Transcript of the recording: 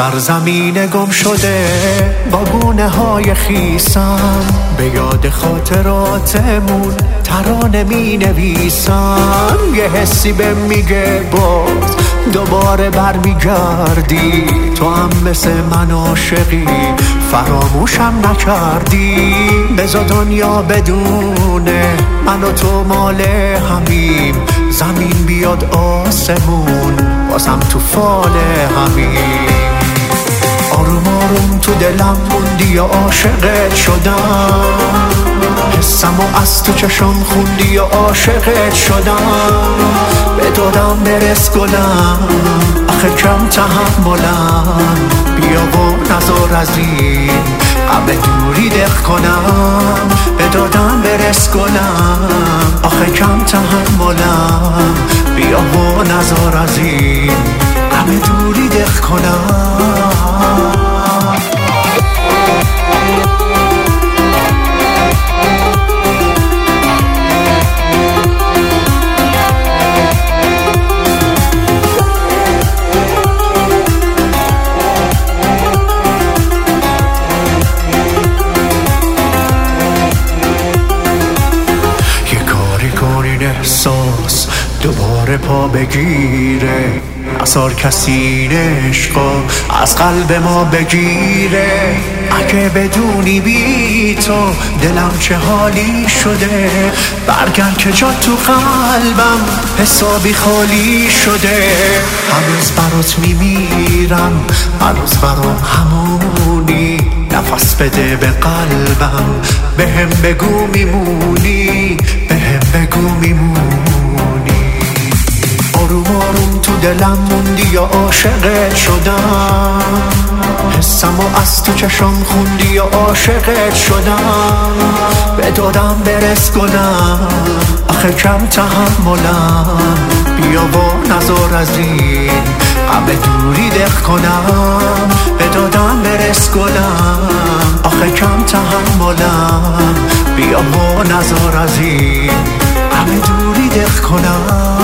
سرزمین گم شده با گونه های خیسم، به یاد خاطراتمون ترانه می نویسم. یه حسی به میگه باز دوباره برمیگردی، تو هم مثل من عاشقی فراموشم نکردی. بذار دنیا بدونه من و تو مال همیم، زمین بیاد آسمون بازم تو فال همین. آروم آروم تو دلم موندی و عاشقت شدم، حسم و از تو چشم خوندی و عاشقت شدم. به دادم برس گلم آخه کم تحملم، بیا و نزار از این غم دوری دق کنم. به دادم برس گلم آخه کم تحملم، بیا و نزار از این غم دوری دق کنم. احساس دوباره پا بگیره، نزار کسی این عشقا از قلب ما بگیره. اگه بدونی بی تو دلم چه حالی شده، برگرد که جا تو قلبم حسابی خالی شده. هنوز برات میمیرم، هنوز برام همونی، نفس بده به قلبم، بهم بگو میمونی، بهم بگو میمونی. آروم آروم تو دلم موندی یا عاشقت شدم، حسم و از تو چشم خوندی یا عاشقت شدم. به دادم برس گلم آخه کم تحملم، بیا با نزار از این غم دوری دق کنم. به دادم برس گلم آخه کم تحملم، بیا با نزار از این غم دوری دق کنم.